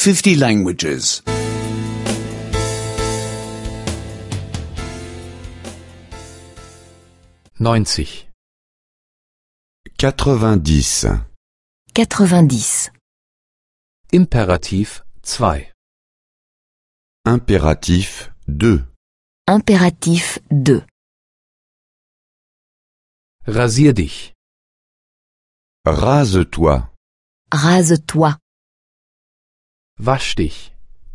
50 languages. 90. 90. 90. Imperativ 2. Impératif 2. Impératif 2. Rasier dich. Rase-toi. Rase-toi. Wasch dich.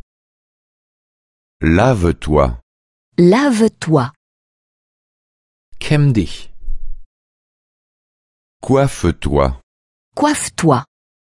Lave-toi. Lave-toi. Kämm dich. Coiffe-toi. Coiffe-toi.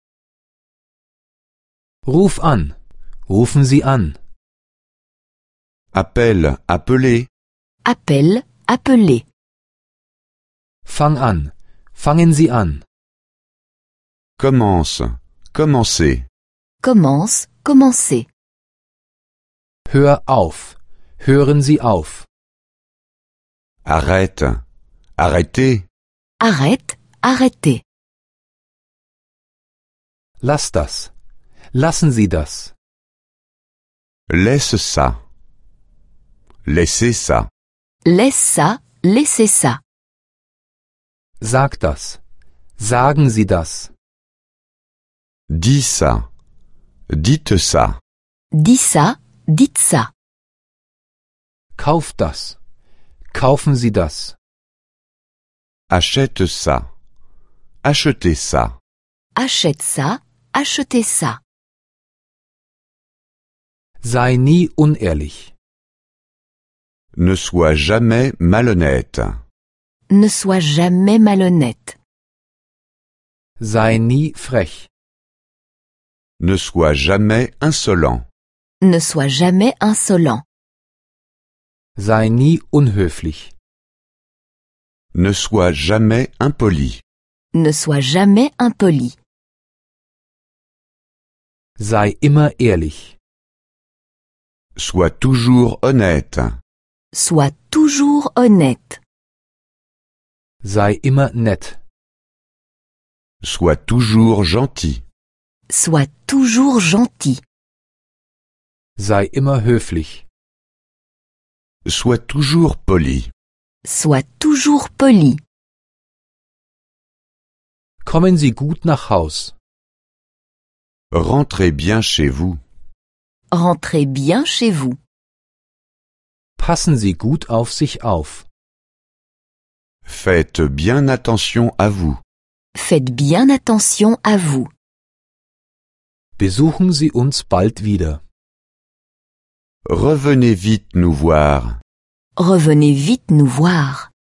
Ruf an. Rufen Sie an. Appelle, appelez. Appelle, appelez. Fang an. Fangen Sie an. Commence, commencez. Commence, commencez. Hör auf. Hören Sie auf. Arrête, arrêtez. Arrête, arrêtez. Lass das. Lassen Sie das. Laisse ça. Laissez ça. Laisse ça, laissez ça. Sag das. Sagen Sie das. Dis ça. Dites ça. Dis ça, dites ça. Kauf das. Kaufen Sie das. Achète ça. Achetez ça. Achète ça, achetez ça. Sei nie unehrlich. Ne sois jamais malhonnête. Ne sois jamais malhonnête. Sei nie frech. Ne sois jamais insolent. Ne sois jamais insolent. Sei nie unhöflich. Ne sois jamais impoli. Ne sois jamais impoli. Sei immer ehrlich. Sois toujours honnête. Sois toujours honnête. Sei immer nett. Sois toujours gentil. Sois toujours gentil. Sei immer höflich. Sois toujours poli. Sois toujours poli. Kommen Sie gut nach Haus. Rentrez bien chez vous. Rentrez bien chez vous. Passen Sie gut auf sich auf. Faites bien attention à vous. Faites bien attention à vous. Besuchen Sie uns bald wieder. Revenez vite nous voir. Revenez vite nous voir.